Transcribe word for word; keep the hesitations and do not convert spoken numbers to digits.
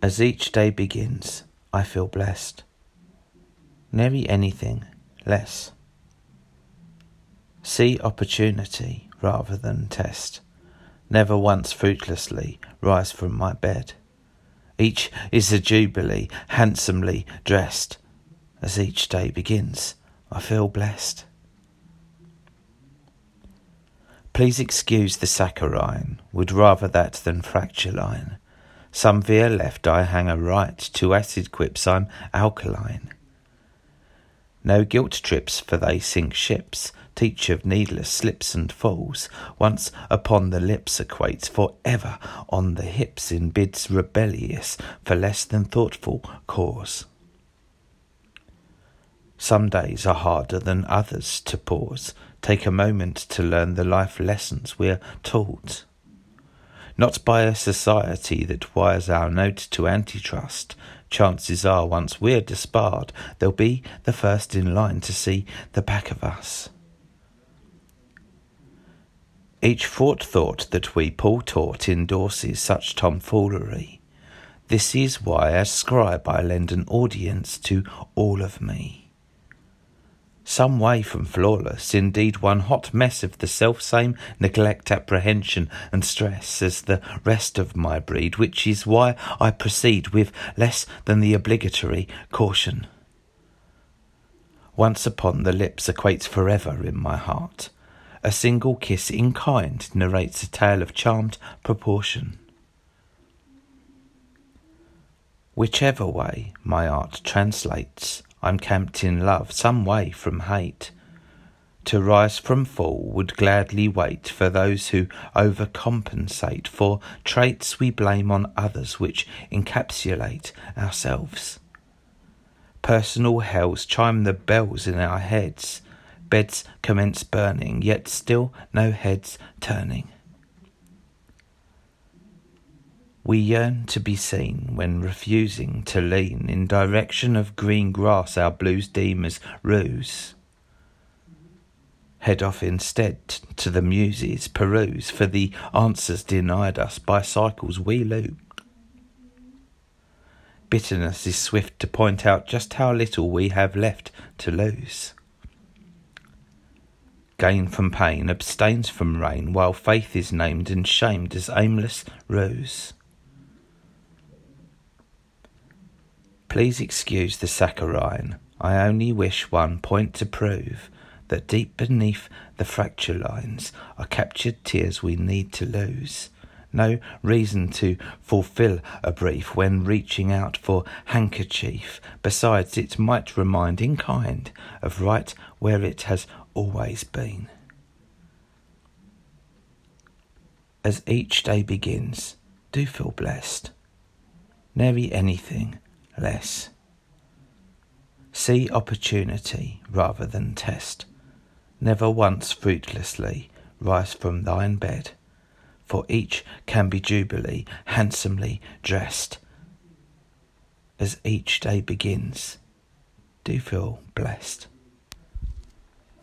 As each day begins, I feel blessed. Nary anything less. See opportunity rather than test. Never once fruitlessly rise from my bed. Each is a jubilee, handsomely dressed. As each day begins, I feel blessed. Please excuse the saccharine, would rather that than fracture line. Some veer left, I hang a right, to acid quips I'm alkaline. No guilt trips, for they sink ships, teach of needless slips and falls, once upon the lips equates, for ever on the hips in bids rebellious, for less than thoughtful cause. Some days are harder than others to pause, take a moment to learn the life lessons we're taught. Not by a society that wires our note to antitrust. Chances are once we're disbarred, they'll be the first in line to see the back of us. Each fraught thought that we Paul taught endorses such tomfoolery. This is why as scribe I lend an audience to all of me. Some way from flawless, indeed one hot mess of the self-same neglect, apprehension and stress as the rest of my breed, which is why I proceed with less than the obligatory caution. Once upon the lips equates forever in my heart. A single kiss in kind narrates a tale of charmed proportion. Whichever way my art translates, I'm camped in love, some way from hate. To rise from fall would gladly wait for those who overcompensate for traits we blame on others which encapsulate ourselves. Personal hells chime the bells in our heads. Beds commence burning, yet still no heads turning. We yearn to be seen when refusing to lean in direction of green grass our blues deem as ruse. Head off instead to the muses, peruse for the answers denied us by cycles we loop. Bitterness is swift to point out just how little we have left to lose. Gain from pain abstains from rain, while faith is named and shamed as aimless ruse. Please excuse the saccharine, I only wish one point to prove that deep beneath the fracture lines are captured tears we need to lose. No reason to fulfill a brief when reaching out for handkerchief. Besides, it might remind in kind of right where it has always been. As each day begins, do feel blessed. Nary anything less. See opportunity rather than test. Never once fruitlessly rise from thine bed, for each can be jubilee, handsomely dressed. As each day begins, do feel blessed.